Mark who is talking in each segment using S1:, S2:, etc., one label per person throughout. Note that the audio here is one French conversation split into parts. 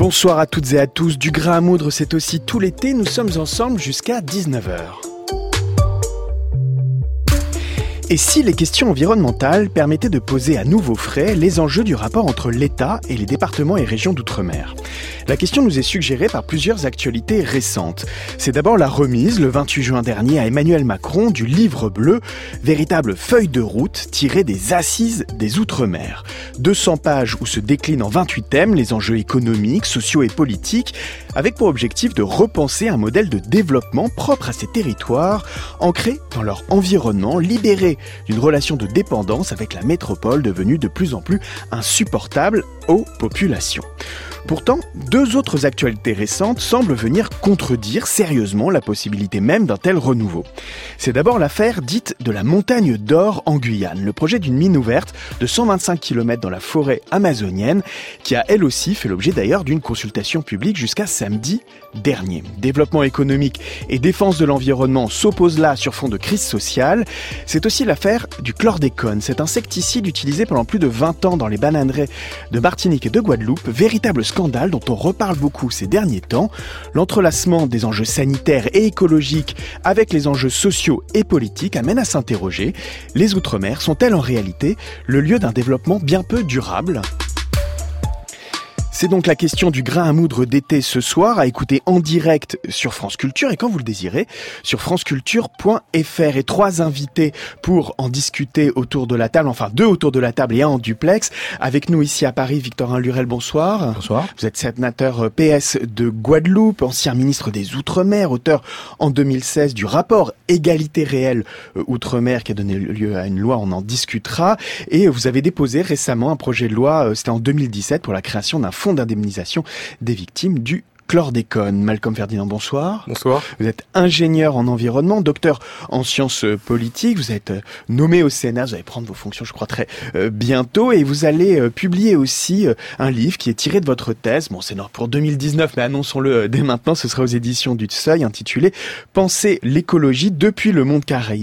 S1: Bonsoir à toutes et à tous, du grain à moudre c'est aussi tout l'été, nous sommes ensemble jusqu'à 19h. Et si les questions environnementales permettaient de poser à nouveau frais les enjeux du rapport entre l'État et les départements et régions d'outre-mer ? La question nous est suggérée par plusieurs actualités récentes. C'est d'abord la remise, le 28 juin dernier, à Emmanuel Macron, du livre bleu, véritable feuille de route tirée des assises des Outre-mer. 200 pages où se déclinent en 28 thèmes les enjeux économiques, sociaux et politiques, avec pour objectif de repenser un modèle de développement propre à ces territoires, ancré dans leur environnement, libéré d'une relation de dépendance avec la métropole devenue de plus en plus insupportable aux populations. Pourtant, deux autres actualités récentes semblent venir contredire sérieusement la possibilité même d'un tel renouveau. C'est d'abord l'affaire dite de la Montagne d'Or en Guyane, le projet d'une mine ouverte de 125 km dans la forêt amazonienne, qui a elle aussi fait l'objet d'ailleurs d'une consultation publique jusqu'à samedi dernier. Développement économique et défense de l'environnement s'opposent là sur fond de crise sociale. C'est aussi l'affaire du chlordécone, cet insecticide utilisé pendant plus de 20 ans dans les bananeraies de Martinique et de Guadeloupe, véritable scandale dont on reparle beaucoup ces derniers temps. L'entrelacement des enjeux sanitaires et écologiques avec les enjeux sociaux et politiques amène à s'interroger. Les Outre-mer sont-elles en réalité le lieu d'un développement bien peu durable ? C'est donc la question du grain à moudre d'été ce soir, à écouter en direct sur France Culture et quand vous le désirez, sur franceculture.fr. Et trois invités pour en discuter autour de la table, enfin deux autour de la table et un en duplex. Avec nous ici à Paris, Victorin Lurel, bonsoir.
S2: Bonsoir.
S1: Vous êtes sénateur PS de Guadeloupe, ancien ministre des Outre-mer, auteur en 2016 du rapport Égalité réelle Outre-mer qui a donné lieu à une loi, on en discutera. Et vous avez déposé récemment un projet de loi, c'était en 2017, pour la création d'un fonds d'indemnisation des victimes du chlordécone. Malcolm Ferdinand, bonsoir.
S2: Bonsoir.
S1: Vous êtes ingénieur en environnement, docteur en sciences politiques. Vous êtes nommé au Sénat. Vous allez prendre vos fonctions, je crois, très bientôt. Et vous allez publier aussi un livre qui est tiré de votre thèse. Bon, c'est pour 2019, mais annonçons-le dès maintenant. Ce sera aux éditions du Seuil, intitulé « Penser l'écologie depuis le monde caraïbéen ».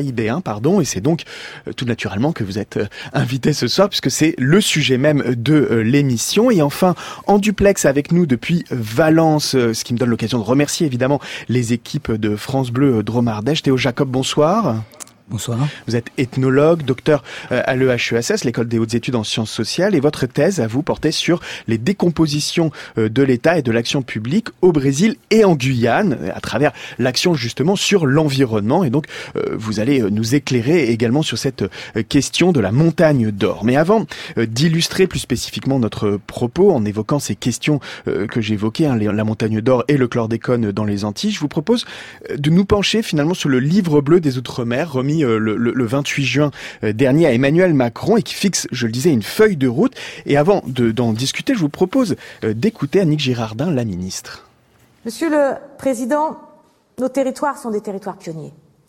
S1: Et c'est donc tout naturellement que vous êtes invité ce soir, puisque c'est le sujet même de l'émission. Et enfin, en duplex avec nous depuis Valence, ce qui me donne l'occasion de remercier évidemment les équipes de France Bleu Drôme-Ardèche. Théo Jacob, bonsoir.
S3: Bonsoir.
S1: Vous êtes ethnologue, docteur à l'EHESS, l'école des hautes études en sciences sociales, et votre thèse à vous portait sur les décompositions de l'État et de l'action publique au Brésil et en Guyane, à travers l'action justement sur l'environnement. Et donc, vous allez nous éclairer également sur cette question de la Montagne d'Or. Mais avant d'illustrer plus spécifiquement notre propos en évoquant ces questions que j'évoquais, la Montagne d'Or et le chlordécone dans les Antilles, je vous propose de nous pencher finalement sur le livre bleu des Outre-mer, remis le 28 juin dernier à Emmanuel Macron et qui fixe, je le disais, une feuille de route. Et avant d'en discuter, je vous propose d'écouter Annick Girardin, la ministre.
S4: Monsieur le Président, nos territoires sont des territoires pionniers.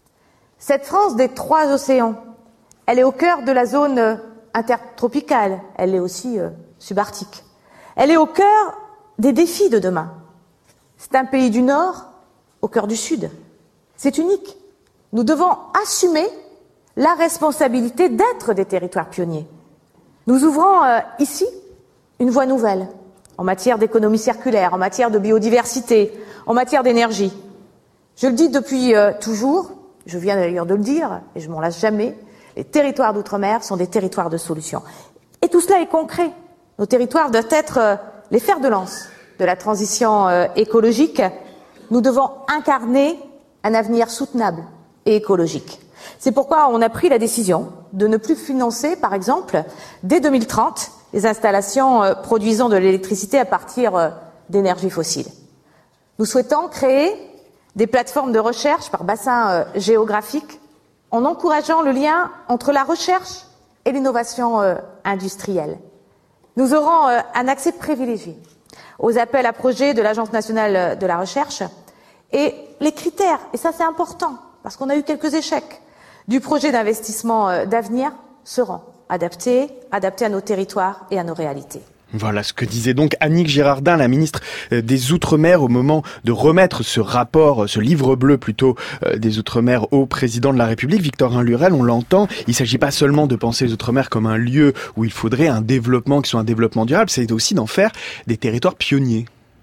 S4: Cette France des trois océans, elle est au cœur de la zone intertropicale, elle est aussi subarctique. Elle est au cœur des défis de demain. C'est un pays du Nord au cœur du Sud. C'est unique. Nous devons assumer la responsabilité d'être des territoires pionniers. Nous ouvrons ici une voie nouvelle en matière d'économie circulaire, en matière de biodiversité, en matière d'énergie. Je le dis depuis toujours, je viens d'ailleurs de le dire et je m'en lasse jamais, les territoires d'outre-mer sont des territoires de solutions. Et tout cela est concret. Nos territoires doivent être les fers de lance de la transition écologique. Nous devons incarner un avenir soutenable et écologique. C'est pourquoi on a pris la décision de ne plus financer, par exemple, dès 2030, les installations produisant de l'électricité à partir d'énergies fossiles. Nous souhaitons créer des plateformes de recherche par bassin géographique en encourageant le lien entre la recherche et l'innovation industrielle. Nous aurons un accès privilégié aux appels à projets de l'Agence nationale de la recherche et les critères, et ça c'est important, parce qu'on a eu quelques échecs, du projet d'investissement d'avenir seront adaptés à nos territoires et à nos réalités.
S1: Voilà ce que disait donc Annick Girardin, la ministre des Outre-mer, au moment de remettre ce rapport, ce livre bleu plutôt, des Outre-mer au président de la République. Victorin Lurel, on l'entend, il ne s'agit pas seulement de penser les Outre-mer comme un lieu où il faudrait un développement qui soit un développement durable, c'est aussi d'en faire des territoires pionniers.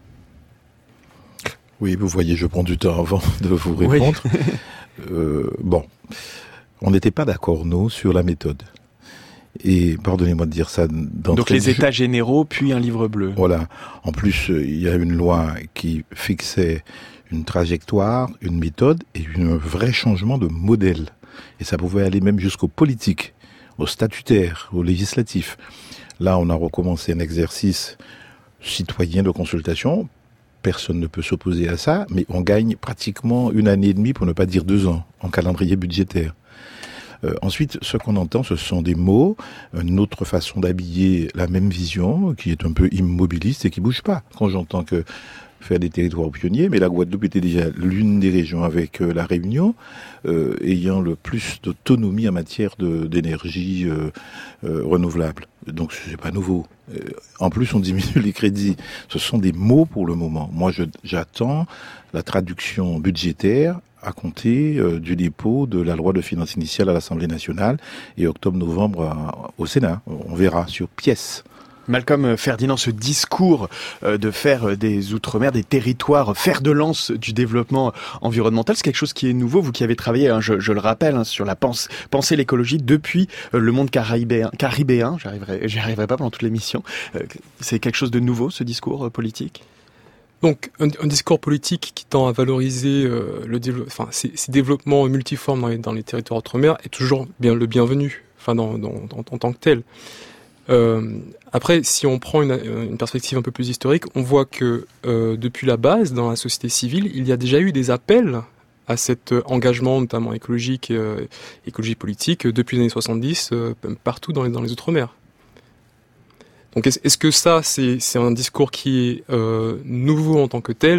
S2: Oui, vous voyez, je prends du temps avant de vous répondre. Oui. On n'était pas d'accord, nous, sur la méthode. Et pardonnez-moi de dire ça d'entrée.
S1: Donc les états généraux, puis un livre bleu.
S2: Voilà. En plus, il y a une loi qui fixait une trajectoire, une méthode et un vrai changement de modèle. Et ça pouvait aller même jusqu'au politique, au statutaire, au législatif. Là, on a recommencé un exercice citoyen de consultation. Personne ne peut s'opposer à ça, mais on gagne pratiquement 1 année et demie, pour ne pas dire 2 ans, en calendrier budgétaire. Ensuite, ce qu'on entend, ce sont des mots, une autre façon d'habiller la même vision, qui est un peu immobiliste et qui bouge pas. Quand j'entends que faire des territoires pionniers, mais la Guadeloupe était déjà l'une des régions avec la Réunion, ayant le plus d'autonomie en matière d'énergie renouvelable. Donc c'est pas nouveau. En plus, on diminue les crédits. Ce sont des mots pour le moment. Moi, j'attends la traduction budgétaire à compter du dépôt de la loi de finances initiale à l'Assemblée nationale et octobre-novembre au Sénat. On verra sur pièce.
S1: Malcolm Ferdinand, ce discours de faire des Outre-mer, des territoires, fer de lance du développement environnemental, c'est quelque chose qui est nouveau. Vous qui avez travaillé, je le rappelle, sur la pensée l'écologie depuis le monde caribéen. J'y arriverai pas pendant toute l'émission. C'est quelque chose de nouveau, ce discours politique ?
S3: Donc, un discours politique qui tend à valoriser ces développements multiformes dans les territoires outre-mer est toujours le bienvenu, en tant que tel. Après, si on prend une perspective un peu plus historique, on voit que depuis la base, dans la société civile, il y a déjà eu des appels à cet engagement, notamment écologique, écologie politique, depuis les années 70, partout dans les outre-mer. Donc est-ce que ça, c'est un discours qui est nouveau en tant que tel ?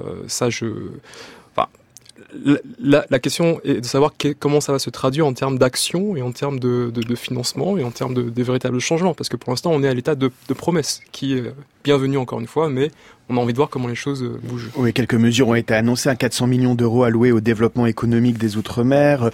S3: La question est de savoir comment ça va se traduire en termes d'action et en termes de financement et en termes de véritables changements. Parce que pour l'instant, on est à l'état de promesse, qui est bienvenue encore une fois, mais on a envie de voir comment les choses bougent.
S1: Oui, quelques mesures ont été annoncées, 400 millions d'euros alloués au développement économique des Outre-mer,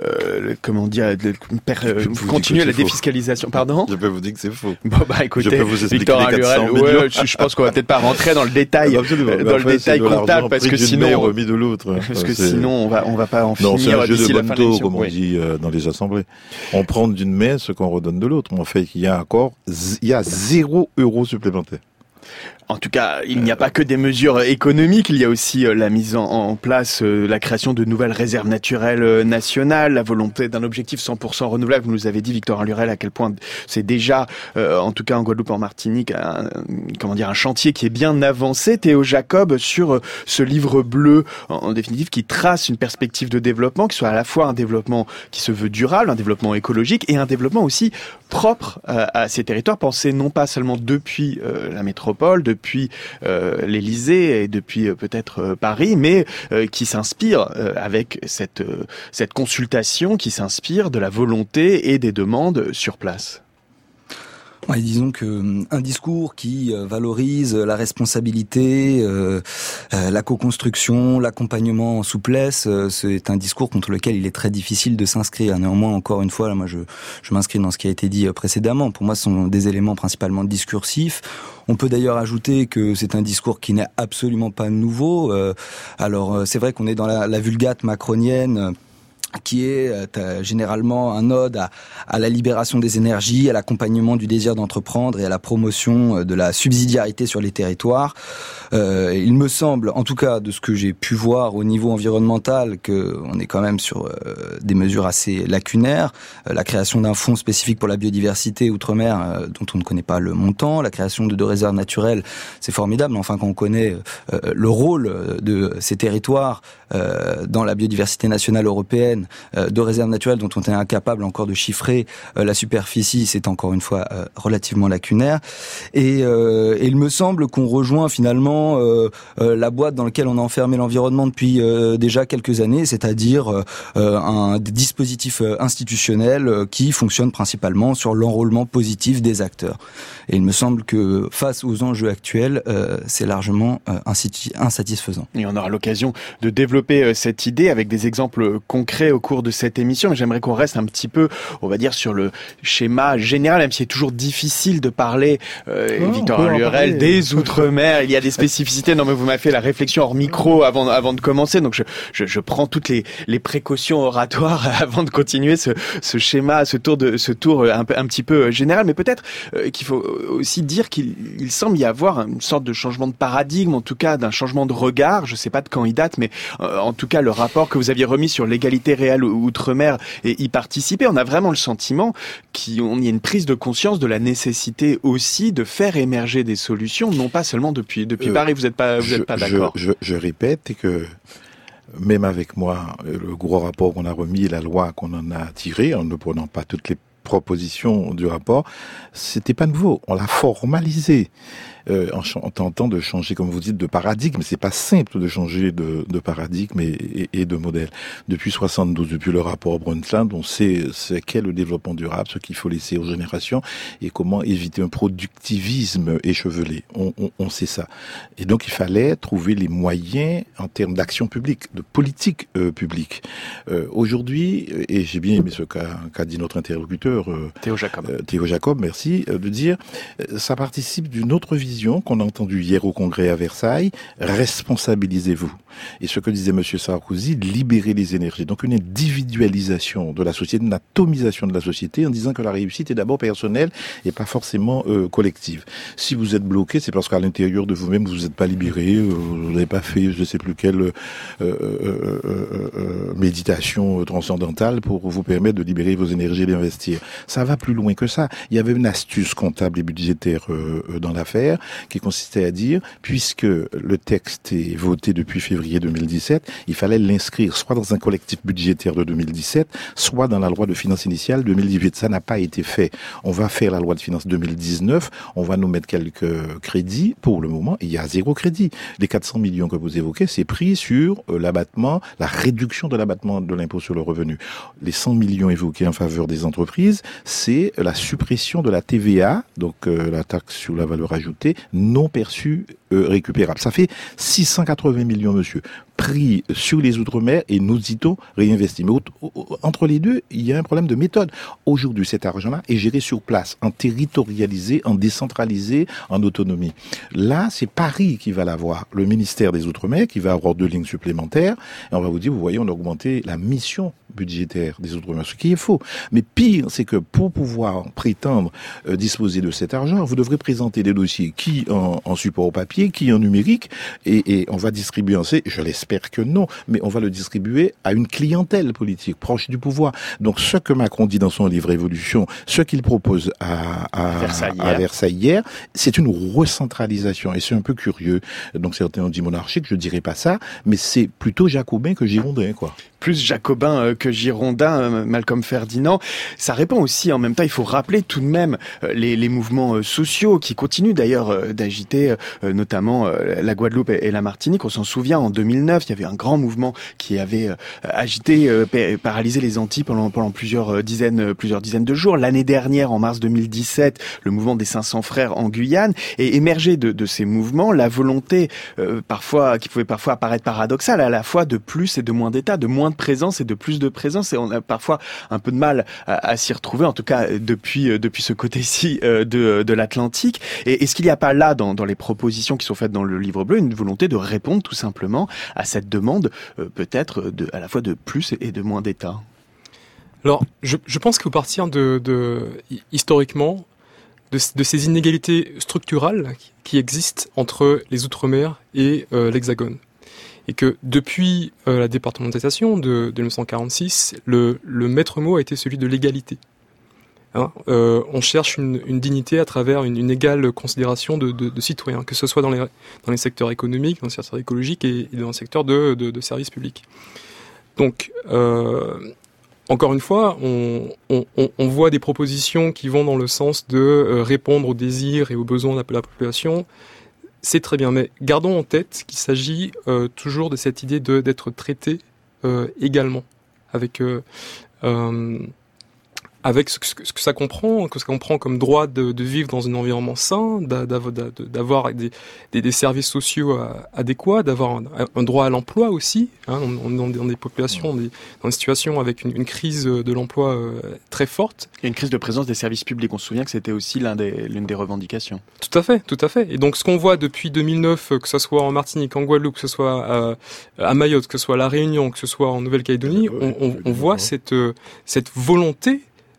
S1: continuer la défiscalisation. Pardon ?
S2: Je peux vous dire que c'est faux.
S1: Bon, écoutez, Victorin Lurel, je pense qu'on va peut-être pas rentrer dans le détail, comptable, parce que sinon,
S2: remis de l'autre.
S1: Parce que sinon, on va pas en finir.
S2: Non, c'est un jeu de bonneteau, comme on dit dans les assemblées. On prend d'une main ce qu'on redonne de l'autre. En fait, il y a 0 euro supplémentaire.
S1: En tout cas, il n'y a pas que des mesures économiques, il y a aussi la mise en place, la création de nouvelles réserves naturelles nationales, la volonté d'un objectif 100% renouvelable. Vous nous avez dit, Victorin Lurel, à quel point c'est déjà, en tout cas en Guadeloupe, en Martinique, un chantier qui est bien avancé. Théo Jacob, sur ce livre bleu, en définitive, qui trace une perspective de développement, qui soit à la fois un développement qui se veut durable, un développement écologique et un développement aussi propre à ces territoires, pensés non pas seulement depuis la métropole, depuis l'Élysée et depuis peut-être Paris, mais qui s'inspire avec cette consultation, qui s'inspire de la volonté et des demandes sur place.
S5: Ouais, disons que un discours qui valorise la responsabilité, la co-construction, l'accompagnement en souplesse, c'est un discours contre lequel il est très difficile de s'inscrire. Néanmoins, encore une fois, là, moi, je m'inscris dans ce qui a été dit précédemment. Pour moi, ce sont des éléments principalement discursifs. On peut d'ailleurs ajouter que c'est un discours qui n'est absolument pas nouveau. Alors, c'est vrai qu'on est dans la vulgate macronienne, qui est généralement un ode à la libération des énergies, à l'accompagnement du désir d'entreprendre et à la promotion de la subsidiarité sur les territoires. Il me semble, en tout cas de ce que j'ai pu voir au niveau environnemental, qu'on est quand même sur des mesures assez lacunaires. La création d'un fonds spécifique pour la biodiversité outre-mer, dont on ne connaît pas le montant, la création de 2 réserves naturelles, c'est formidable, mais enfin quand on connaît le rôle de ces territoires dans la biodiversité nationale européenne, tonnes de réserves naturelles dont on est incapable encore de chiffrer la superficie, c'est encore une fois relativement lacunaire. Et il me semble qu'on rejoint finalement la boîte dans laquelle on a enfermé l'environnement depuis déjà quelques années, c'est-à-dire un dispositif institutionnel qui fonctionne principalement sur l'enrôlement positif des acteurs. Et il me semble que face aux enjeux actuels, c'est largement insatisfaisant.
S1: Et on aura l'occasion de développer cette idée avec des exemples concrets au cours de cette émission. Mais j'aimerais qu'on reste un petit peu, on va dire, sur le schéma général, même si c'est toujours difficile de parler, Victor Lurel, des Outre-mer. Il y a des spécificités. Non, mais vous m'avez fait la réflexion hors micro avant de commencer. Donc je prends toutes les précautions oratoires avant de continuer ce schéma, ce tour un petit peu général. Mais peut-être qu'il faut aussi dire qu'il semble y avoir une sorte de changement de paradigme, en tout cas d'un changement de regard. Je ne sais pas de quand il date, mais en tout cas le rapport que vous aviez remis sur l'égalité réelle outre-mer et y participer, on a vraiment le sentiment qu'il y a une prise de conscience de la nécessité aussi de faire émerger des solutions, non pas seulement depuis Paris. Vous n'êtes pas d'accord?
S2: Je répète que même avec moi, le gros rapport qu'on a remis, la loi qu'on en a tirée, en ne prenant pas toutes les propositions du rapport, c'était pas nouveau. On l'a formalisé. En tentant de changer, comme vous dites, de paradigme. C'est pas simple de changer de paradigme et de modèle. Depuis 72, depuis le rapport Brundtland, on sait ce qu'est le développement durable, ce qu'il faut laisser aux générations et comment éviter un productivisme échevelé. On sait ça. Et donc, il fallait trouver les moyens en termes d'action publique, de politique publique. Aujourd'hui, et j'ai bien aimé ce qu'a dit notre interlocuteur, Théo Jacob, merci, de dire, ça participe d'une autre vision qu'on a entendue hier au Congrès à Versailles, responsabilisez-vous. Et ce que disait M. Sarkozy, libérer les énergies. Donc une individualisation de la société, une atomisation de la société en disant que la réussite est d'abord personnelle et pas forcément collective. Si vous êtes bloqué, c'est parce qu'à l'intérieur de vous-même, vous n'êtes pas libéré, vous n'avez pas fait je ne sais plus quelle méditation transcendantale pour vous permettre de libérer vos énergies et d'investir. Ça va plus loin que ça. Il y avait une astuce comptable et budgétaire dans l'affaire qui consistait à dire, puisque le texte est voté depuis février 2017, il fallait l'inscrire soit dans un collectif budgétaire de 2017, soit dans la loi de finances initiale 2018. Ça n'a pas été fait. On va faire la loi de finances 2019, on va nous mettre quelques crédits. Pour le moment, il y a 0 crédit. Les 400 millions que vous évoquez, c'est pris sur l'abattement, la réduction de l'abattement de l'impôt sur le revenu. Les 100 millions évoqués en faveur des entreprises, c'est la suppression de la TVA, donc la taxe sur la valeur ajoutée, non perçue récupérable. Ça fait 680 millions, monsieur, pris sur les Outre-mer et nous dit-on réinvestis. Mais entre les deux, il y a un problème de méthode. Aujourd'hui, cet argent-là est géré sur place, en territorialisé, en décentralisé, en autonomie. Là, c'est Paris qui va l'avoir, le ministère des Outre-mer qui va avoir 2 lignes supplémentaires. Et on va vous dire, vous voyez, on a augmenté la mission budgétaire des Outre-mer, ce qui est faux. Mais pire, c'est que pour pouvoir prétendre disposer de cet argent, vous devrez présenter des dossiers qui en support papier, qui en numérique, et on va distribuer je l'espère que non, mais on va le distribuer à une clientèle politique proche du pouvoir. Donc ce que Macron dit dans son livre Évolution, ce qu'il propose à Versailles hier, c'est une recentralisation, et c'est un peu curieux. Donc certains ont dit monarchique, je dirais pas ça, mais c'est plutôt jacobin que girondin, quoi.
S1: Plus jacobin que girondin, Malcolm Ferdinand. Ça répond aussi, en même temps, il faut rappeler tout de même les mouvements sociaux qui continuent d'ailleurs d'agiter notamment la Guadeloupe et la Martinique. On s'en souvient, en 2009, il y avait un grand mouvement qui avait agité, paralysé les Antilles pendant plusieurs dizaines de jours. L'année dernière, en mars 2017, le mouvement des 500 frères en Guyane. Et émergé de ces mouvements, la volonté qui pouvait parfois apparaître paradoxale, à la fois de plus et de moins d'État, de moins de présence et de plus de présence, et on a parfois un peu de mal à s'y retrouver, en tout cas depuis ce côté-ci de l'Atlantique. Et est-ce qu'il n'y a pas là, dans les propositions qui sont faites dans le livre bleu, une volonté de répondre tout simplement à cette demande peut-être à la fois de plus et de moins d'État?
S3: Alors, je pense qu'il faut partir historiquement de ces inégalités structurales qui existent entre les Outre-mer et l'Hexagone. Et que depuis la départementalisation de 1946, le maître mot a été celui de l'égalité. On cherche une dignité à travers une égale considération de citoyens, que ce soit dans les secteurs économiques, dans le secteur écologique et dans le secteur de services publics. Donc, encore une fois, on voit des propositions qui vont dans le sens de répondre aux désirs et aux besoins de la population. C'est très bien, mais gardons en tête qu'il s'agit toujours de cette idée d'être traité également, avec ce que ça comprend, comme droit de vivre dans un environnement sain, d'avoir des services sociaux adéquats, d'avoir un droit à l'emploi aussi. Hein, dans des populations, dans des situations avec une crise de l'emploi très forte.
S1: Il y a une crise de présence des services publics. On se souvient que c'était aussi l'une des revendications.
S3: Tout à fait. Et donc ce qu'on voit depuis 2009, que ce soit en Martinique, en Guadeloupe, que ce soit à Mayotte, que ce soit à La Réunion, que ce soit en Nouvelle-Calédonie, on voit cette volonté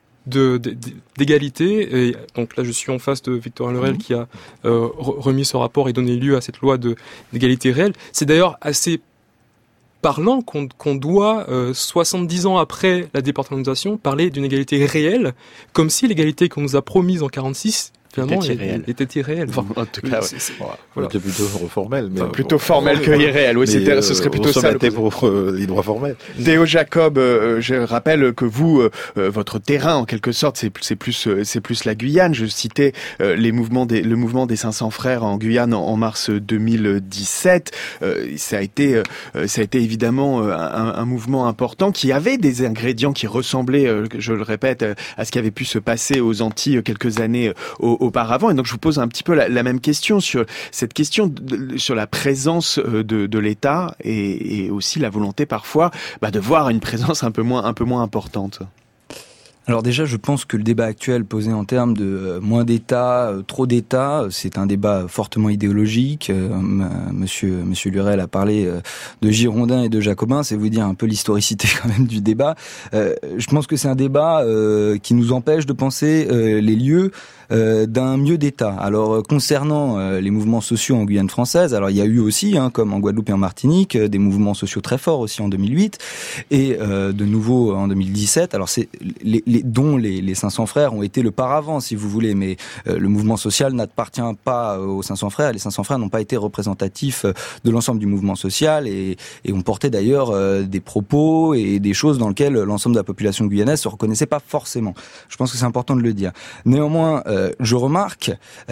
S3: d'égalité. Et donc là, je suis en face de Victorin Lorel qui a remis ce rapport et donné lieu à cette loi d'égalité réelle. C'est d'ailleurs assez parlant qu'on doit, 70 ans après la départementalisation, parler d'une égalité réelle, comme si l'égalité qu'on nous a promise en 1946 finalement était irréel.
S2: Enfin, en tout cas, voilà. C'était plutôt formel. Mais
S1: plutôt formel que irréel. Oui, ce serait plutôt ça.
S2: Pour les droits formels.
S1: Théo Jacob, je rappelle que vous, votre terrain, en quelque sorte, c'est plus la Guyane. Je citais le mouvement des 500 frères en Guyane en mars 2017. Ça a été évidemment un mouvement important qui avait des ingrédients qui ressemblaient, je le répète, à ce qui avait pu se passer aux Antilles quelques années auparavant. Et donc je vous pose un petit peu la même question sur cette question sur la présence de l'État et aussi la volonté parfois de voir une présence un peu moins importante.
S5: Alors déjà, je pense que le débat actuel posé en termes de moins d'État, trop d'État, c'est un débat fortement idéologique. Monsieur Lurel a parlé de Girondins et de Jacobins, c'est vous dire un peu l'historicité quand même du débat. Je pense que c'est un débat qui nous empêche de penser les lieux d'un mieux d'État. Alors concernant les mouvements sociaux en Guyane française, alors il y a eu aussi, comme en Guadeloupe et en Martinique, des mouvements sociaux très forts aussi en 2008 et de nouveau en 2017. Alors c'est dont les 500 frères ont été le paravent, si vous voulez, mais le mouvement social n'appartient pas aux 500 frères. Les 500 frères n'ont pas été représentatifs de l'ensemble du mouvement social et ont porté d'ailleurs des propos et des choses dans lesquelles l'ensemble de la population guyanaise se reconnaissait pas forcément. Je pense que c'est important de le dire. Néanmoins, je remarque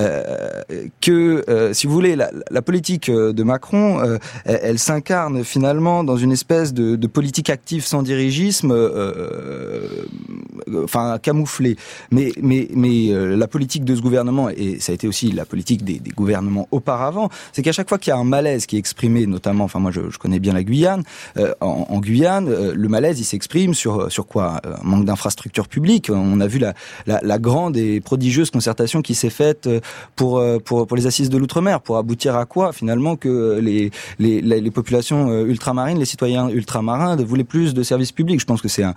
S5: que, si vous voulez, la politique de Macron, elle s'incarne finalement dans une espèce de politique active sans dirigisme, camouflée. Mais la politique de ce gouvernement, et ça a été aussi la politique des gouvernements auparavant, c'est qu'à chaque fois qu'il y a un malaise qui est exprimé, notamment, moi je connais bien la Guyane, en Guyane, le malaise il s'exprime sur quoi? Manque d'infrastructures publiques. On a vu la grande et prodigieuse concertation qui s'est faite pour les assises de l'outre-mer, pour aboutir à quoi finalement que les populations ultramarines, les citoyens ultramarins voulaient plus de services publics. Je pense que c'est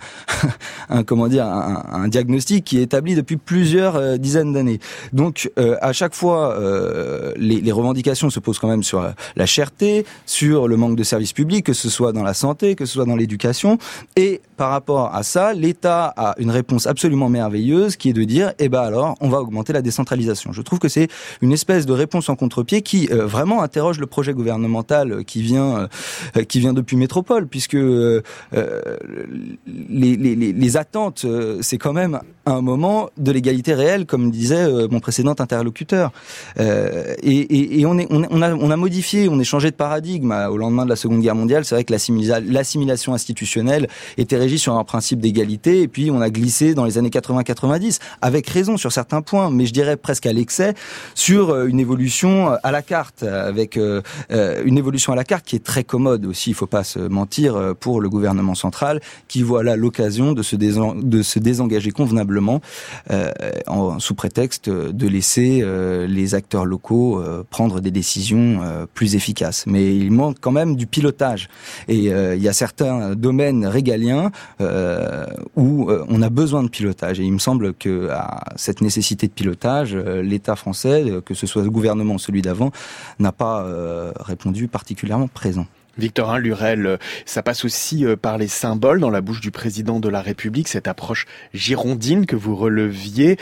S5: un diagnostic qui est établi depuis plusieurs dizaines d'années. Donc à chaque fois les revendications se posent quand même sur la cherté, sur le manque de services publics, que ce soit dans la santé, que ce soit dans l'éducation, et par rapport à ça, l'État a une réponse absolument merveilleuse qui est de dire alors on va augmenter la décentralisation. Je trouve que c'est une espèce de réponse en contre-pied qui vraiment interroge le projet gouvernemental qui vient depuis métropole, puisque les attentes, c'est quand même un moment de l'égalité réelle, comme disait mon précédent interlocuteur. Et on a modifié, on a changé de paradigme au lendemain de la Seconde Guerre mondiale. C'est vrai que l'assimilation institutionnelle était régie sur un principe d'égalité, et puis on a glissé dans les années 80-90, avec raison sur certains points, mais je dirais presque à l'excès, sur une évolution à la carte, avec une évolution à la carte qui est très commode aussi, il faut pas se mentir, pour le gouvernement central, qui voit là l'occasion de se désengager convenablement sous prétexte de laisser les acteurs locaux prendre des décisions plus efficaces. Mais il manque quand même du pilotage. Et il y a certains domaines régaliens où on a besoin de pilotage. Et il me semble que à cette nécessité de pilotage, l'État français, que ce soit le gouvernement ou celui d'avant, n'a pas répondu particulièrement présent.
S1: Victorin Lurel, ça passe aussi par les symboles dans la bouche du président de la République, cette approche girondine que vous releviez.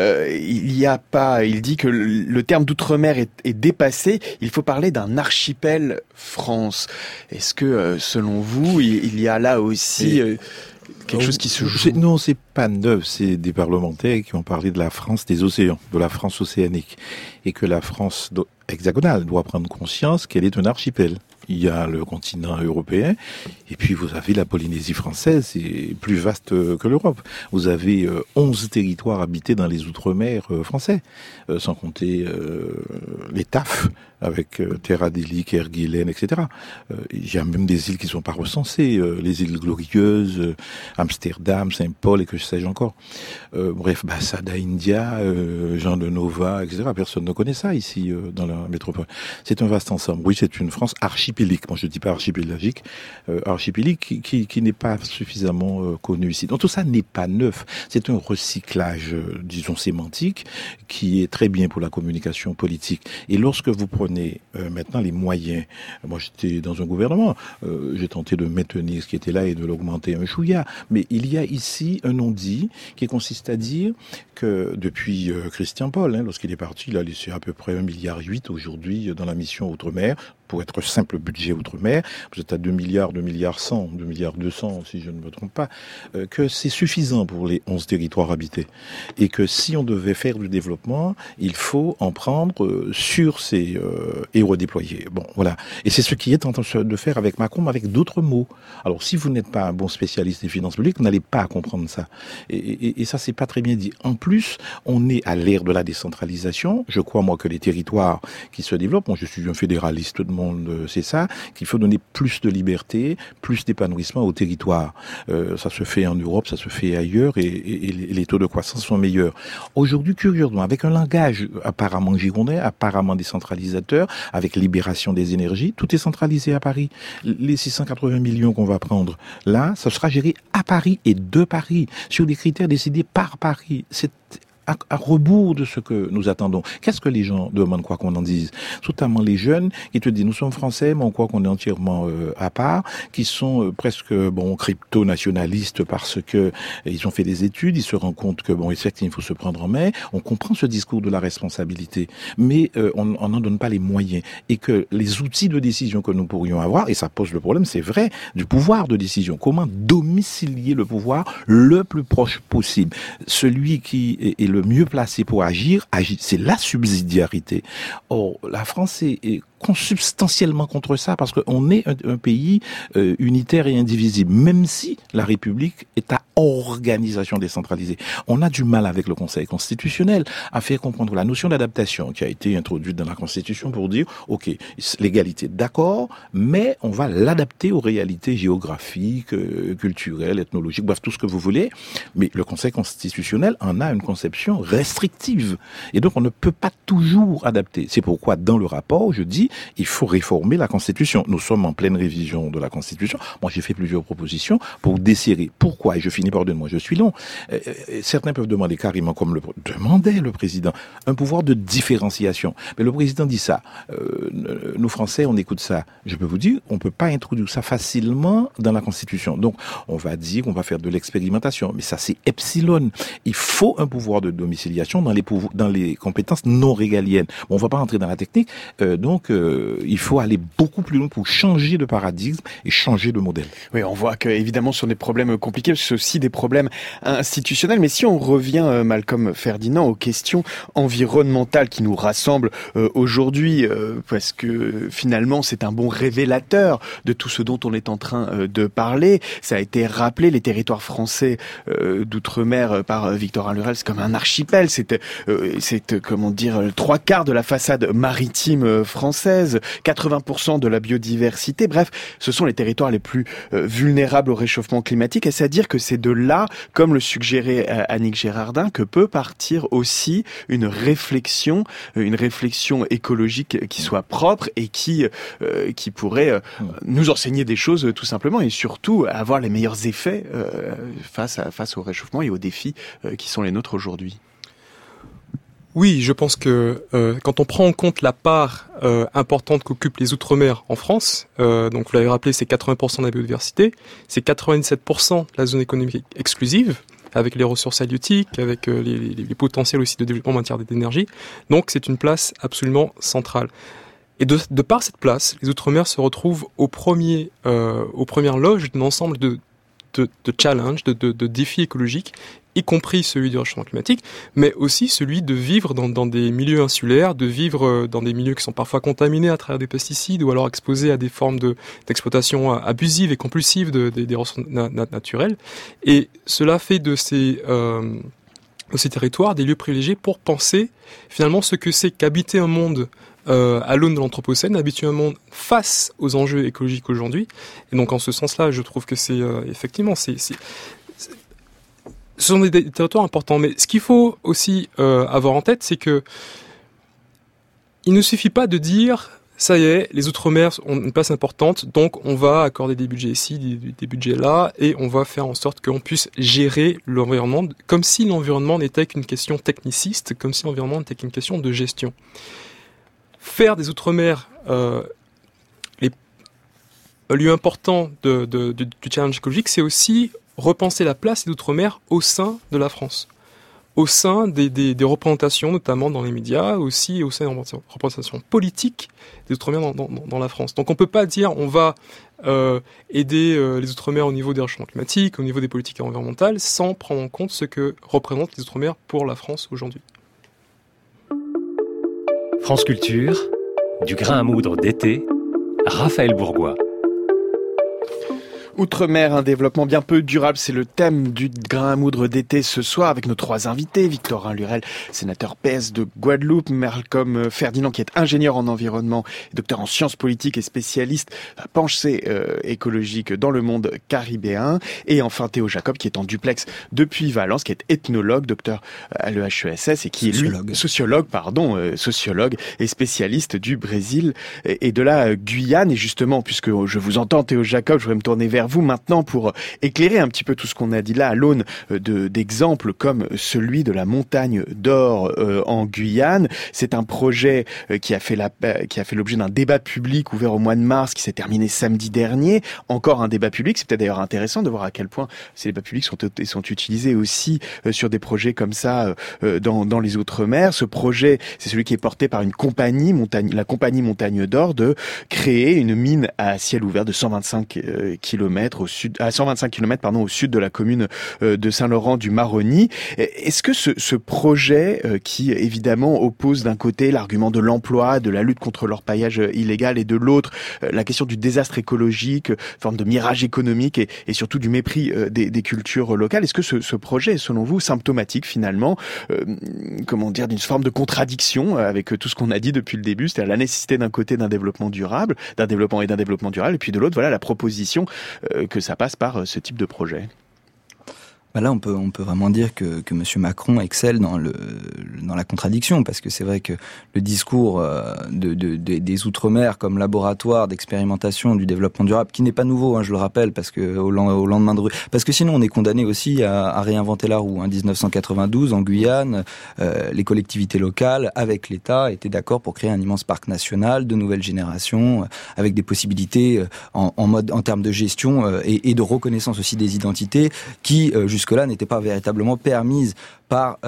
S1: Il dit que le terme d'outre-mer est dépassé, il faut parler d'un archipel France. Est-ce que, selon vous, il y a là aussi quelque chose qui se joue?
S2: Non, c'est pas neuf, c'est des parlementaires qui ont parlé de la France des océans, de la France océanique, et que la France hexagonale doit prendre conscience qu'elle est un archipel. Il y a le continent européen, et puis vous avez la Polynésie française, c'est plus vaste que l'Europe. Vous avez 11 territoires habités dans les outre-mer français, sans compter les TAF, avec Terre Adélie, Kerguelen, etc. Il y a même des îles qui ne sont pas recensées, les îles Glorieuses, Amsterdam, Saint-Paul, et que sais-je encore. Bref, Sada India, Jean de Nova, etc. Personne ne connaît ça ici, dans la métropole. C'est un vaste ensemble. Oui, c'est une France archipélique. Moi, je ne dis pas archipélagique. Archipélique qui n'est pas suffisamment connue ici. Donc tout ça n'est pas neuf. C'est un recyclage, disons, sémantique, qui est très bien pour la communication politique. Et lorsque vous prenez maintenant les moyens, moi j'étais dans un gouvernement, j'ai tenté de maintenir ce qui était là et de l'augmenter un chouïa, mais il y a ici un non-dit qui consiste à dire que depuis Christian Paul, lorsqu'il est parti, il a laissé à peu près 1,8 milliard aujourd'hui dans la mission Outre-mer, pour être simple budget Outre-mer, vous êtes à 2 milliards, 2 milliards 100, 2 milliards 200 si je ne me trompe pas, que c'est suffisant pour les 11 territoires habités. Et que si on devait faire du développement, il faut en prendre sur ces et redéployer. Bon, voilà. Et c'est ce qui est en train de faire avec Macron, mais avec d'autres mots. Alors si vous n'êtes pas un bon spécialiste des finances publiques, vous n'allez pas comprendre ça. Et ça, c'est pas très bien dit. En plus, on est à l'ère de la décentralisation. Je crois, moi, que les territoires qui se développent, moi je suis un fédéraliste de monde, c'est ça, qu'il faut donner plus de liberté, plus d'épanouissement au territoire. Ça se fait en Europe, ça se fait ailleurs, et les taux de croissance sont meilleurs. Aujourd'hui, curieusement, avec un langage apparemment girondin, apparemment décentralisateur, avec libération des énergies, tout est centralisé à Paris. Les 680 millions qu'on va prendre, là, ça sera géré à Paris et de Paris, sur des critères décidés par Paris. C'est à rebours de ce que nous attendons. Qu'est-ce que les gens demandent, quoi qu'on en dise? Notamment les jeunes qui te disent, nous sommes français, mais on croit qu'on est entièrement à part, qui sont presque crypto-nationalistes parce que ils ont fait des études, ils se rendent compte que effectivement, il faut se prendre en main. On comprend ce discours de la responsabilité, mais on n'en donne pas les moyens, et que les outils de décision que nous pourrions avoir, et ça pose le problème, c'est vrai, du pouvoir de décision. Comment domicilier le pouvoir le plus proche possible? Celui qui est le mieux placé pour agir, c'est la subsidiarité. Or, la France est consubstantiellement contre ça, parce qu'on est un pays unitaire et indivisible, même si la République est à organisation décentralisée. On a du mal avec le Conseil constitutionnel à faire comprendre la notion d'adaptation qui a été introduite dans la Constitution pour dire, ok, l'égalité, d'accord, mais on va l'adapter aux réalités géographiques, culturelles, ethnologiques, bref, tout ce que vous voulez, mais le Conseil constitutionnel en a une conception restrictive, et donc on ne peut pas toujours adapter. C'est pourquoi dans le rapport, je dis, il faut réformer la Constitution. Nous sommes en pleine révision de la Constitution. Moi, j'ai fait plusieurs propositions pour desserrer. Pourquoi? Et je finis, pardonne-moi, je suis long. Certains peuvent demander carrément, comme demandait le président, un pouvoir de différenciation. Mais le président dit ça. Nous, Français, on écoute ça. Je peux vous dire, on ne peut pas introduire ça facilement dans la Constitution. Donc, on va dire qu'on va faire de l'expérimentation. Mais ça, c'est epsilon. Il faut un pouvoir de domiciliation dans les compétences non régaliennes. Bon, on ne va pas rentrer dans la technique. Donc, il faut aller beaucoup plus loin pour changer de paradigme et changer de modèle.
S1: Oui, on voit que évidemment ce sont des problèmes compliqués, c'est aussi des problèmes institutionnels. Mais si on revient, Malcolm Ferdinand, aux questions environnementales qui nous rassemblent aujourd'hui, parce que finalement c'est un bon révélateur de tout ce dont on est en train de parler. Ça a été rappelé, les territoires français d'outre-mer par Victorin Lurel, c'est comme un archipel. C'est comment dire, 3/4 de la façade maritime française, 80% de la biodiversité. Bref, ce sont les territoires les plus vulnérables au réchauffement climatique. Et c'est-à-dire que c'est de là, comme le suggérait Annick Girardin, que peut partir aussi une réflexion écologique qui soit propre et qui pourrait nous enseigner des choses tout simplement, et surtout avoir les meilleurs effets face au réchauffement et aux défis qui sont les nôtres aujourd'hui.
S3: Oui, je pense que quand on prend en compte la part importante qu'occupent les Outre-mer en France, donc vous l'avez rappelé, c'est 80% de la biodiversité, c'est 97% de la zone économique exclusive, avec les ressources halieutiques, avec les potentiels aussi de développement en matière d'énergie. Donc c'est une place absolument centrale. Et de par cette place, les Outre-mer se retrouvent aux premières loges d'un ensemble de challenges, de défis écologiques, y compris celui du réchauffement climatique, mais aussi celui de vivre dans des milieux insulaires, de vivre dans des milieux qui sont parfois contaminés à travers des pesticides ou alors exposés à des formes d'exploitation abusive et compulsive des ressources naturelles. Et cela fait de ces territoires des lieux privilégiés pour penser finalement ce que c'est qu'habiter un monde à l'aune de l'Anthropocène, habituer un monde face aux enjeux écologiques aujourd'hui. Et donc en ce sens-là, je trouve que c'est effectivement, ce sont des territoires importants. Mais ce qu'il faut aussi avoir en tête, c'est que il ne suffit pas de dire ça y est, les Outre-mer ont une place importante, donc on va accorder des budgets ici, des budgets là, et on va faire en sorte qu'on puisse gérer l'environnement comme si l'environnement n'était qu'une question techniciste, comme si l'environnement n'était qu'une question de gestion. Faire des Outre-mer un lieu important du challenge écologique, c'est aussi repenser la place des Outre-mer au sein de la France, au sein des représentations, notamment dans les médias, aussi au sein des représentations politiques des Outre-mer dans la France. Donc on ne peut pas dire on va aider les Outre-mer au niveau des réchauffements climatiques, au niveau des politiques environnementales, sans prendre en compte ce que représentent les Outre-mer pour la France aujourd'hui.
S6: France Culture, du grain à moudre d'été, Raphaël Bourgois.
S1: Outre-mer, un développement bien peu durable, c'est le thème du grain à moudre d'été ce soir avec nos trois invités. Victorin Lurel, sénateur PS de Guadeloupe, Malcolm Ferdinand qui est ingénieur en environnement, docteur en sciences politiques et spécialiste à pensée écologique dans le monde caribéen. Et enfin Théo Jacob qui est en duplex depuis Valence, qui est ethnologue, docteur à l'EHESS et qui est sociologue et spécialiste du Brésil et de la Guyane. Et justement, puisque je vous entends Théo Jacob, je voudrais me tourner vers vous maintenant pour éclairer un petit peu tout ce qu'on a dit là à l'aune d'exemples comme celui de la montagne d'or en Guyane. C'est un projet qui a fait l'objet d'un débat public ouvert au mois de mars qui s'est terminé samedi dernier. Encore un débat public. C'est peut-être d'ailleurs intéressant de voir à quel point ces débats publics sont utilisés aussi sur des projets comme ça dans les Outre-mer. Ce projet, c'est celui qui est porté par une compagnie, la compagnie Montagne d'Or, de créer une mine à ciel ouvert de 125 km au sud de la commune de Saint-Laurent-du-Maroni. Est-ce que ce projet qui évidemment oppose d'un côté l'argument de l'emploi, de la lutte contre l'orpaillage illégal et de l'autre la question du désastre écologique, forme de mirage économique et surtout du mépris des cultures locales, est-ce que ce projet est selon vous symptomatique finalement d'une forme de contradiction avec tout ce qu'on a dit depuis le début, c'est-à-dire la nécessité d'un côté d'un développement durable, d'un développement durable, et puis de l'autre, voilà la proposition que ça passe par ce type de projet?
S5: Là, on peut vraiment dire que M. Macron excelle dans la contradiction, parce que c'est vrai que le discours des Outre-mer comme laboratoire d'expérimentation du développement durable, qui n'est pas nouveau, je le rappelle, parce que au lendemain de parce que sinon on est condamné aussi à réinventer la roue. 1992, en Guyane, les collectivités locales, avec l'État, étaient d'accord pour créer un immense parc national de nouvelle génération, avec des possibilités en termes de gestion et de reconnaissance aussi des identités qui jusque-là n'était pas véritablement permise par,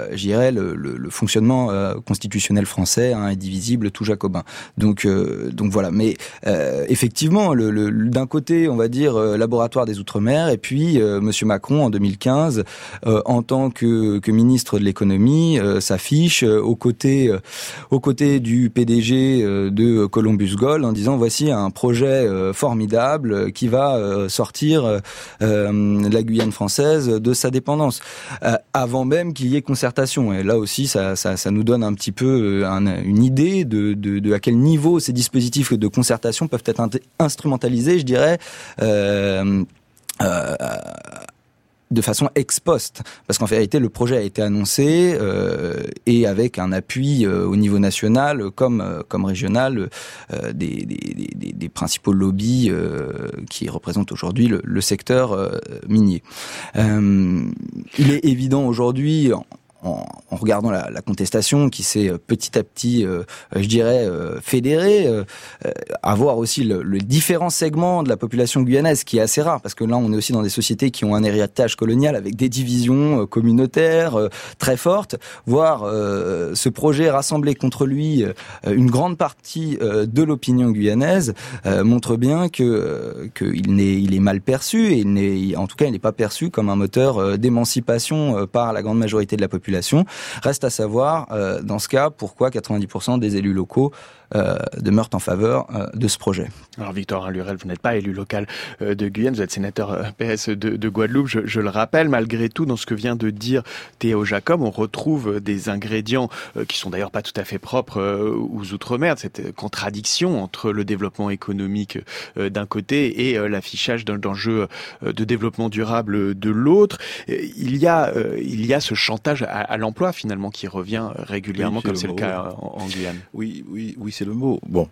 S5: le fonctionnement constitutionnel français, indivisible, tout jacobin. Donc voilà. Mais effectivement, d'un côté, on va dire laboratoire des Outre-mer, et puis Monsieur Macron en 2015, en tant que ministre de l'économie, s'affiche aux côtés du PDG de Columbus Gold en disant voici un projet formidable qui va sortir la Guyane française de sa dépendance. Avant même qu'il y ait concertation. Et là aussi, ça nous donne un petit peu une idée de à quel niveau ces dispositifs de concertation peuvent être instrumentalisés, je dirais, de façon ex post, parce qu'en vérité le projet a été annoncé et avec un appui au niveau national comme régional des principaux lobbies qui représentent aujourd'hui le secteur minier. Il est évident aujourd'hui, en regardant la contestation qui s'est petit à petit, je dirais, fédérée, avoir aussi le différents segments de la population guyanaise, qui est assez rare, parce que là, on est aussi dans des sociétés qui ont un héritage colonial avec des divisions communautaires très fortes, voir ce projet rassembler contre lui une grande partie de l'opinion guyanaise montre bien qu'il est mal perçu, et en tout cas, il n'est pas perçu comme un moteur d'émancipation par la grande majorité de la population. Reste à savoir, dans ce cas, pourquoi 90% des élus locaux demeurent en faveur de ce projet.
S1: Alors Victorin Lurel, vous n'êtes pas élu local de Guyane, vous êtes sénateur PS de Guadeloupe, je le rappelle. Malgré tout, dans ce que vient de dire Théo Jacob, on retrouve des ingrédients qui sont d'ailleurs pas tout à fait propres aux Outre-mer, cette contradiction entre le développement économique d'un côté et l'affichage d'enjeux de développement durable de l'autre. Il y a ce chantage à l'emploi finalement qui revient régulièrement, comme c'est le cas en Guyane.
S2: Oui, c'est le mot. Bon.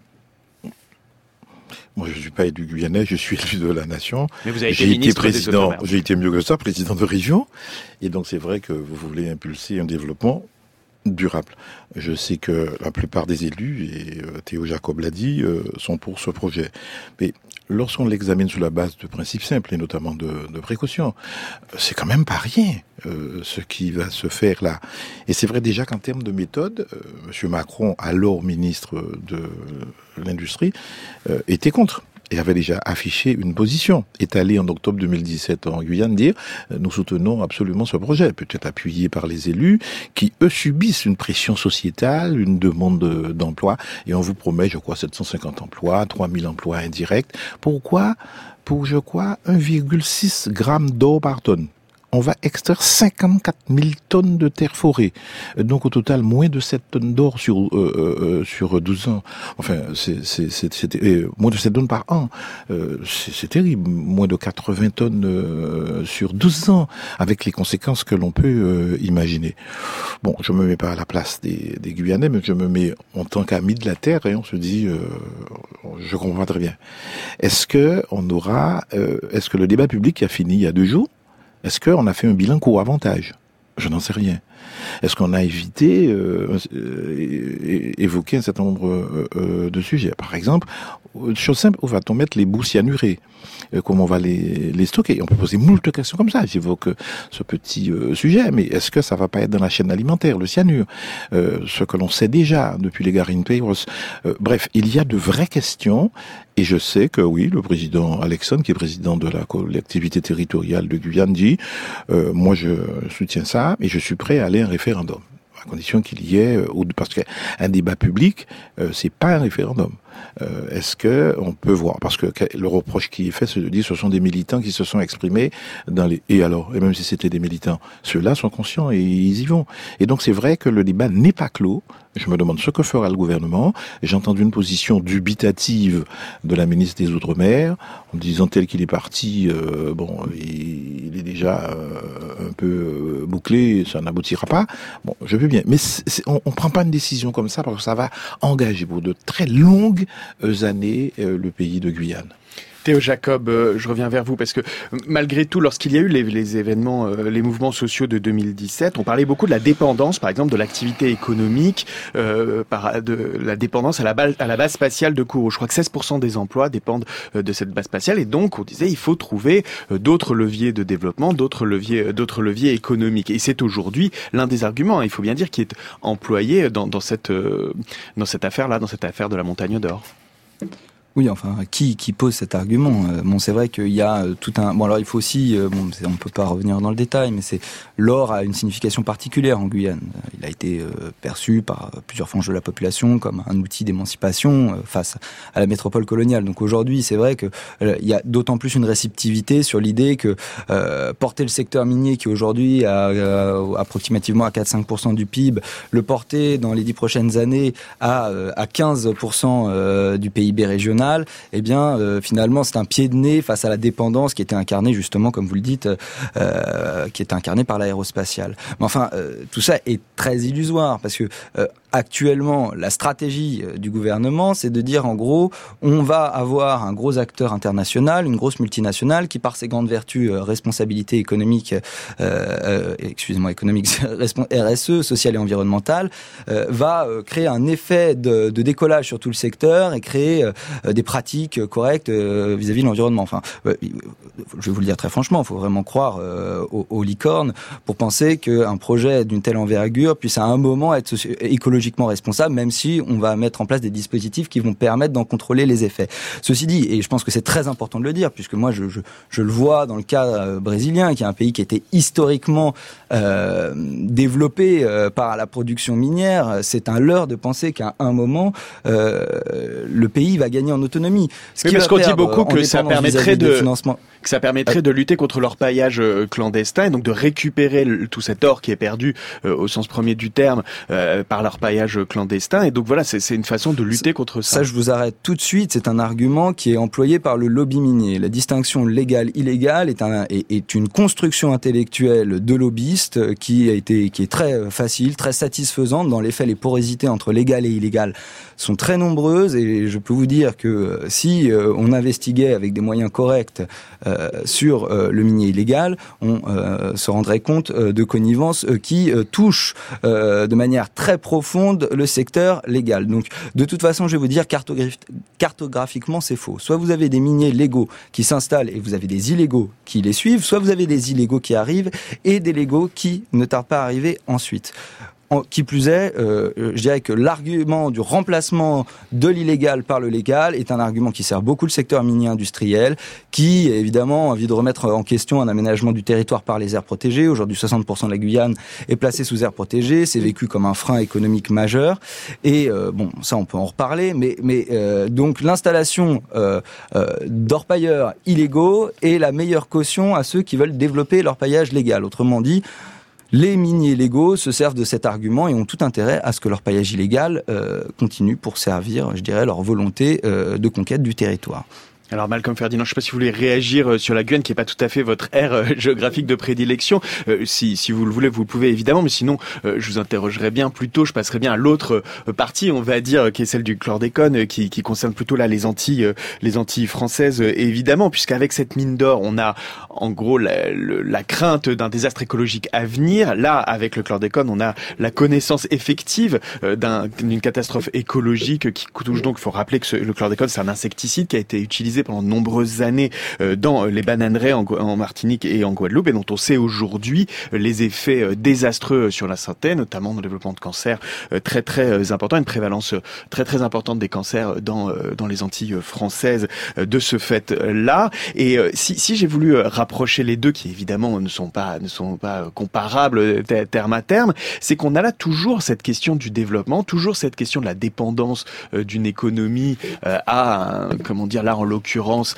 S2: Moi, je ne suis pas élu guyanais, je suis élu de la nation.
S1: Mais vous avez été ministre des Outre-mer.
S2: J'ai été mieux que ça, président de région. Et donc, c'est vrai que vous voulez impulser un développement durable. Je sais que la plupart des élus, et Théo Jacob l'a dit, sont pour ce projet. Mais lorsqu'on l'examine sous la base de principes simples, et notamment de précautions, c'est quand même pas rien ce qui va se faire là. Et c'est vrai déjà qu'en termes de méthode, M. Macron, alors ministre de l'Industrie, était contre. Et avait déjà affiché une position, est allé en octobre 2017 en Guyane dire nous soutenons absolument ce projet, peut-être appuyé par les élus qui, eux, subissent une pression sociétale, une demande d'emploi, et on vous promet, je crois, 750 emplois, 3000 emplois indirects. Pourquoi ? Pour, je crois, 1,6 grammes d'or par tonne. On va extraire 54 000 tonnes de terre forêt. Donc au total, moins de 7 tonnes d'or sur 12 ans. Enfin, c'est moins de 7 tonnes par an. C'est terrible. Moins de 80 tonnes sur 12 ans, avec les conséquences que l'on peut imaginer. Bon, je me mets pas à la place des Guyanais, mais je me mets en tant qu'ami de la terre, et on se dit, je comprends très bien. Est-ce que le débat public qui a fini il y a 2 jours, est-ce qu'on a fait un bilan coût-avantage ? Je n'en sais rien. Est-ce qu'on a évité évoquer un certain nombre de sujets ? Par exemple, chose simple, où va-t-on mettre les boues cyanurées ? Comment on va les stocker ? On peut poser moult questions comme ça. J'évoque ce petit sujet, mais est-ce que ça va pas être dans la chaîne alimentaire, le cyanure ? Ce que l'on sait déjà depuis les Garin Papers. Bref, il y a de vraies questions. Et je sais que oui, le président Alexandre, qui est président de la collectivité territoriale de Guyane, dit moi je soutiens ça, et je suis prêt à aller à un référendum, à condition qu'il y ait, parce qu'un débat public, c'est pas un référendum. Est-ce que on peut voir, parce que le reproche qui est fait se dit ce sont des militants qui se sont exprimés et même si c'était des militants, ceux-là sont conscients et ils y vont. Et donc c'est vrai que le débat n'est pas clos. Je me demande ce que fera le gouvernement. J'ai entendu une position dubitative de la ministre des Outre-mer, en disant tel qu'il est parti, il est déjà un peu bouclé, ça n'aboutira pas. Bon, je veux bien, mais on prend pas une décision comme ça parce que ça va engager pour de très longues années le pays de Guyane.
S1: Théo Jacob, je reviens vers vous parce que malgré tout, lorsqu'il y a eu les événements, les mouvements sociaux de 2017, on parlait beaucoup de la dépendance, par exemple, de l'activité économique, de la dépendance à la base spatiale de Kourou. Je crois que 16% des emplois dépendent de cette base spatiale, et donc on disait il faut trouver d'autres leviers de développement, d'autres leviers économiques. Et c'est aujourd'hui l'un des arguments, il faut bien dire, qui est employé dans cette affaire-là, dans cette affaire de la Montagne d'Or.
S5: Oui, enfin, qui pose cet argument ? Bon, c'est vrai qu'il y a tout un... Bon, alors il faut aussi... on peut pas revenir dans le détail, mais l'or a une signification particulière en Guyane. Il a été perçu par plusieurs franges de la population comme un outil d'émancipation face à la métropole coloniale. Donc aujourd'hui, c'est vrai que il y a d'autant plus une réceptivité sur l'idée que porter le secteur minier, qui aujourd'hui approximativement à 4-5% du PIB, le porter dans les 10 prochaines années à 15% du PIB régional, internationale, eh bien, finalement, c'est un pied de nez face à la dépendance qui était incarnée, justement, comme vous le dites, qui était incarnée par l'aérospatiale. Mais enfin, tout ça est très illusoire, parce que actuellement, la stratégie du gouvernement, c'est de dire, en gros, on va avoir un gros acteur international, une grosse multinationale qui, par ses grandes vertus, responsabilité économique, RSE, sociale et environnementale, va créer un effet de décollage sur tout le secteur et créer des pratiques correctes vis-à-vis de l'environnement. Enfin, je vais vous le dire très franchement, il faut vraiment croire aux licornes pour penser qu'un projet d'une telle envergure puisse à un moment être écologiquement responsable, même si on va mettre en place des dispositifs qui vont permettre d'en contrôler les effets. Ceci dit, et je pense que c'est très important de le dire, puisque moi je le vois dans le cas brésilien, qui est un pays qui était historiquement développé par la production minière, c'est un leurre de penser qu'à un moment le pays va gagner en autonomie.
S1: Parce qu'on dit beaucoup que ça permettrait de lutter contre l'orpaillage clandestin et donc de récupérer tout cet or qui est perdu au sens premier du terme par l'orpaillage clandestin. Et donc voilà, c'est une façon de lutter contre ça.
S5: Ça, je vous arrête tout de suite. C'est un argument qui est employé par le lobby minier. La distinction légale-illégale est une construction intellectuelle de lobbyistes qui est très facile, très satisfaisante. Dans les faits, les porosités entre légal et illégal sont très nombreuses et je peux vous dire que si on investiguait avec des moyens corrects sur le minier illégal, on se rendrait compte de connivences qui touchent de manière très profonde le secteur légal. Donc, de toute façon, je vais vous dire, cartographiquement, c'est faux. Soit vous avez des miniers légaux qui s'installent et vous avez des illégaux qui les suivent, soit vous avez des illégaux qui arrivent et des légaux qui ne tardent pas à arriver ensuite. Qui plus est, je dirais que l'argument du remplacement de l'illégal par le légal est un argument qui sert beaucoup le secteur minier industriel, qui évidemment a envie de remettre en question un aménagement du territoire par les aires protégées. Aujourd'hui, 60% de la Guyane est placée sous aires protégées. C'est vécu comme un frein économique majeur. Et bon, ça on peut en reparler, mais donc l'installation d'orpailleurs illégaux est la meilleure caution à ceux qui veulent développer l'orpaillage légal. Autrement dit, les miniers légaux se servent de cet argument et ont tout intérêt à ce que leur paillage illégal continue pour servir, je dirais, leur volonté de conquête du territoire.
S1: Alors Malcolm Ferdinand, je ne sais pas si vous voulez réagir sur la Guyane, qui n'est pas tout à fait votre aire géographique de prédilection. Si vous le voulez, vous pouvez évidemment, mais sinon, je vous interrogerai bien plutôt, je passerai bien à l'autre partie, on va dire, qui est celle du chlordécone, qui concerne plutôt là les Antilles françaises, évidemment, puisqu'avec cette mine d'or, on a en gros la crainte d'un désastre écologique à venir. Là, avec le chlordécone, on a la connaissance effective d'une catastrophe écologique qui touche donc. Il faut rappeler que le chlordécone, c'est un insecticide qui a été utilisé pendant de nombreuses années dans les bananeraies en Martinique et en Guadeloupe, et dont on sait aujourd'hui les effets désastreux sur la santé, notamment dans le développement de cancers très très importants, une prévalence très très importante des cancers dans les Antilles françaises de ce fait-là. Et si j'ai voulu rapprocher les deux, qui évidemment ne sont pas comparables terme à terme, c'est qu'on a là toujours cette question du développement, toujours cette question de la dépendance d'une économie à là en l'occurrence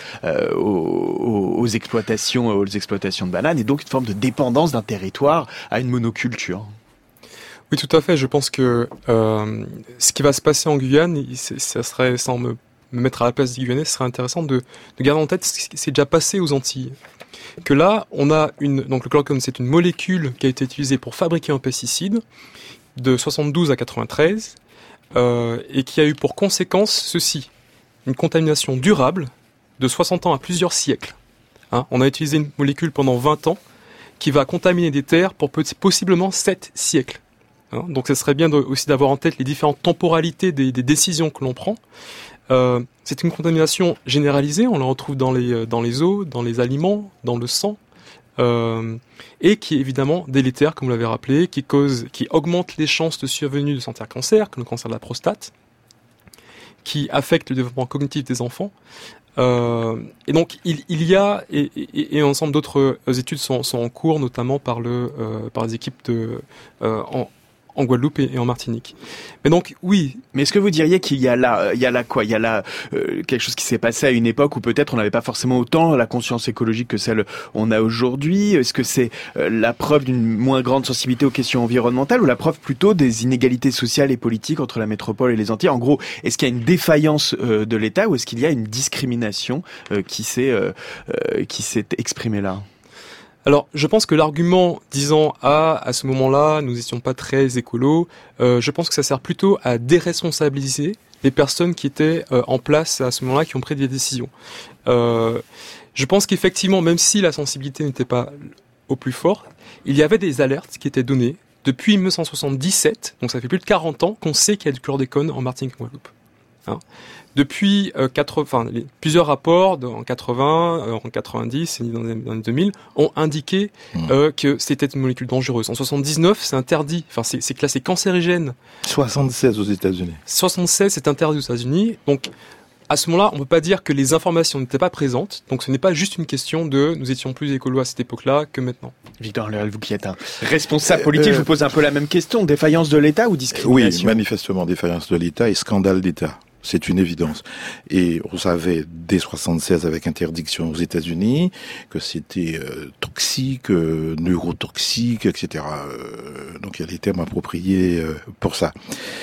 S1: aux exploitations de bananes, et donc une forme de dépendance d'un territoire à une monoculture.
S3: Oui, tout à fait. Je pense que ce qui va se passer en Guyane, ça serait, sans me mettre à la place des Guyanais, ce serait intéressant de garder en tête ce qui s'est déjà passé aux Antilles. Que là, on a donc le chlordécone, c'est une molécule qui a été utilisée pour fabriquer un pesticide de 72 à 93 et qui a eu pour conséquence ceci: une contamination durable de 60 ans à plusieurs siècles. On a utilisé une molécule pendant 20 ans qui va contaminer des terres pour possiblement 7 siècles. Donc ça serait bien aussi d'avoir en tête les différentes temporalités des décisions que l'on prend. C'est une contamination généralisée, on la retrouve dans les eaux, dans les aliments, dans le sang, et qui est évidemment délétère, comme vous l'avez rappelé, qui augmente les chances de survenue de certains cancers, comme le cancer de la prostate, qui affecte le développement cognitif des enfants. Et donc il y a et un ensemble d'autres études sont en cours, notamment par les équipes en Guadeloupe et en Martinique. Mais donc, oui.
S1: Mais est-ce que vous diriez qu'il y a là quelque chose qui s'est passé à une époque où peut-être on n'avait pas forcément autant la conscience écologique que celle on a aujourd'hui? Est-ce que c'est la preuve d'une moins grande sensibilité aux questions environnementales ou la preuve plutôt des inégalités sociales et politiques entre la métropole et les Antilles? En gros, est-ce qu'il y a une défaillance de l'État ou est-ce qu'il y a une discrimination qui s'est exprimée là?
S3: Alors, je pense que l'argument disant « Ah, à ce moment-là, nous n'étions pas très écolos », je pense que ça sert plutôt à déresponsabiliser les personnes qui étaient en place à ce moment-là, qui ont pris des décisions. Je pense qu'effectivement, même si la sensibilité n'était pas au plus fort, il y avait des alertes qui étaient données depuis 1977, donc ça fait plus de 40 ans, qu'on sait qu'il y a du chlordécone en Martinique et en Guadeloupe. Hein. Depuis plusieurs rapports en 80, en 90 et dans les 2000 ont indiqué que c'était une molécule dangereuse. En 79, c'est interdit. Enfin, c'est classé cancérigène.
S2: 76 aux États-Unis.
S3: 76, c'est interdit aux États-Unis. Donc, à ce moment-là, on ne peut pas dire que les informations n'étaient pas présentes. Donc, ce n'est pas juste une question de nous étions plus écolos à cette époque-là que maintenant.
S1: Victor Lurel, vous qui êtes un responsable politique, je vous pose un peu la même question. Défaillance de l'État ou discrimination?
S2: Oui, manifestement défaillance de l'État et scandale d'État. C'est une évidence. Et on savait dès 76 avec interdiction aux États-Unis que c'était toxique, neurotoxique, etc. Donc il y a les termes appropriés pour ça.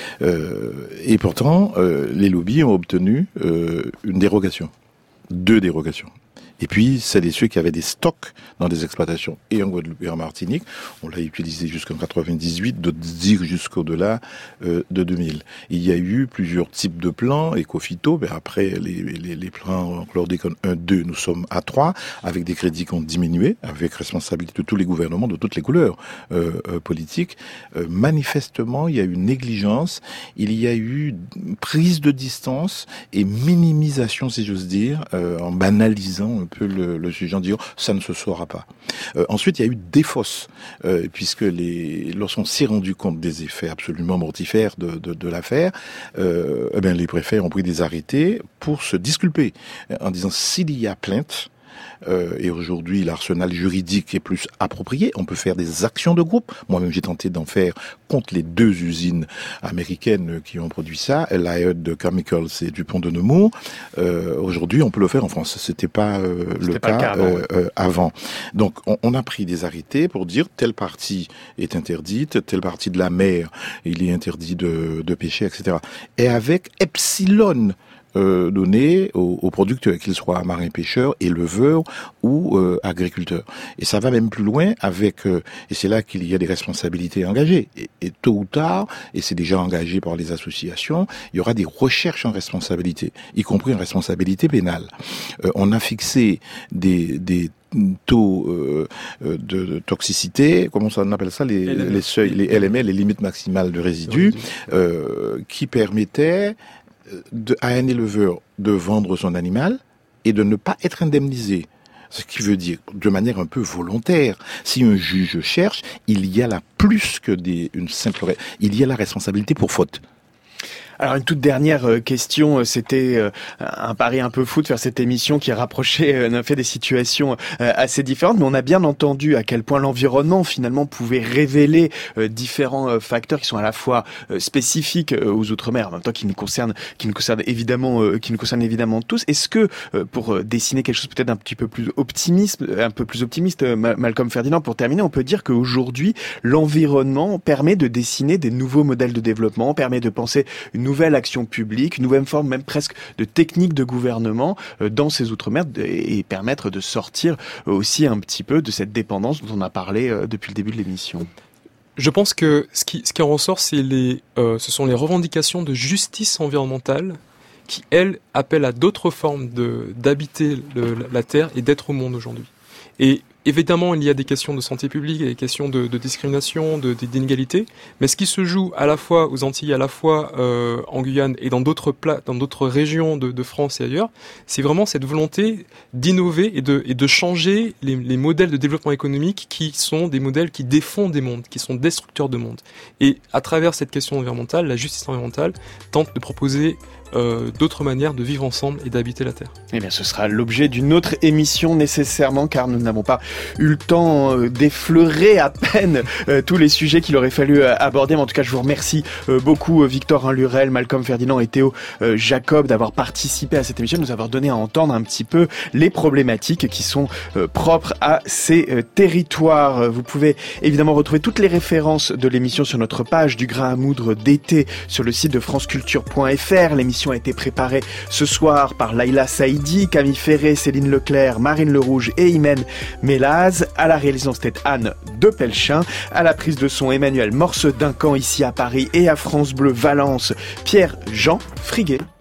S2: Et pourtant, les lobbies ont obtenu une dérogation. 2 dérogations. Et puis, c'est ceux qui avaient des stocks dans des exploitations et en Guadeloupe et en Martinique. On l'a utilisé jusqu'en 98, d'autres dire jusqu'au-delà de 2000. Il y a eu plusieurs types de plans éco-phyto, mais après les plans chlordécone 1, 2, nous sommes à 3, avec des crédits qui ont diminué, avec responsabilité de tous les gouvernements, de toutes les couleurs politiques. Manifestement, il y a eu négligence, il y a eu prise de distance et minimisation, si j'ose dire, en banalisant un peu le sujet en disant ça ne se saura pas. Ensuite, il y a eu défausse, puisque lorsqu'on s'est rendu compte des effets absolument mortifères de l'affaire, les préfets ont pris des arrêtés pour se disculper en disant s'il y a plainte, et aujourd'hui l'arsenal juridique est plus approprié, on peut faire des actions de groupe. Moi-même j'ai tenté d'en faire contre les 2 usines américaines qui ont produit ça, Lyod Chemicals et Dupont de Nemours. Aujourd'hui on peut le faire en France, c'était pas le cas avant. Donc on a pris des arrêtés pour dire telle partie est interdite, telle partie de la mer il est interdit de pêcher, etc. Et avec epsilon donné aux producteurs, qu'ils soient marins pêcheurs, éleveurs ou agriculteurs. Et ça va même plus loin avec, et c'est là qu'il y a des responsabilités engagées. Et tôt ou tard, et c'est déjà engagé par les associations, il y aura des recherches en responsabilité, y compris en responsabilité pénale. On a fixé des taux de toxicité, comment on appelle ça, les seuils, les LML, les limites maximales de résidus, qui permettaient à un éleveur de vendre son animal et de ne pas être indemnisé. Ce qui veut dire, de manière un peu volontaire, si un juge cherche, il y a là plus que il y a la responsabilité pour faute.
S1: Alors une toute dernière question, c'était un pari un peu fou de faire cette émission qui rapprochait fait des situations assez différentes, mais on a bien entendu à quel point l'environnement finalement pouvait révéler différents facteurs qui sont à la fois spécifiques aux Outre-mer, en même temps qui nous concernent évidemment tous. Est-ce que pour dessiner quelque chose peut-être un peu plus optimiste, Malcolm Ferdinand, pour terminer, on peut dire qu'aujourd'hui l'environnement permet de dessiner des nouveaux modèles de développement, permet de penser une nouvelle action publique, une nouvelle forme même presque de technique de gouvernement dans ces Outre-mer et permettre de sortir aussi un petit peu de cette dépendance dont on a parlé depuis le début de l'émission.
S3: Je pense que ce qui en ressort, ce sont les revendications de justice environnementale qui, elles, appellent à d'autres formes d'habiter la Terre et d'être au monde aujourd'hui. Et évidemment, il y a des questions de santé publique, des questions de discrimination, d'inégalité, mais ce qui se joue à la fois aux Antilles, à la fois en Guyane et dans d'autres régions de France et ailleurs, c'est vraiment cette volonté d'innover et de changer les modèles de développement économique qui sont des modèles qui défont des mondes, qui sont destructeurs de mondes. Et à travers cette question environnementale, la justice environnementale tente de proposer d'autres manières de vivre ensemble et d'habiter la Terre.
S1: Eh bien, ce sera l'objet d'une autre émission nécessairement, car nous n'avons pas eu le temps d'effleurer à peine tous les sujets qu'il aurait fallu aborder. Mais en tout cas, je vous remercie beaucoup, Victor Lurel, Malcolm Ferdinand et Théo Jacob, d'avoir participé à cette émission, de nous avoir donné à entendre un petit peu les problématiques qui sont propres à ces territoires. Vous pouvez évidemment retrouver toutes les références de l'émission sur notre page du Grain à moudre d'été sur le site de franceculture.fr. L'émission a été préparée ce soir par Laïla Saïdi, Camille Ferré, Céline Leclerc, Marine Lerouge et Imen Mélaz. À la réalisation, c'était Anne de Pelchin. À la prise de son, Emmanuel Morse-Duncan ici à Paris, et à France Bleu Valence, Pierre-Jean Friguet.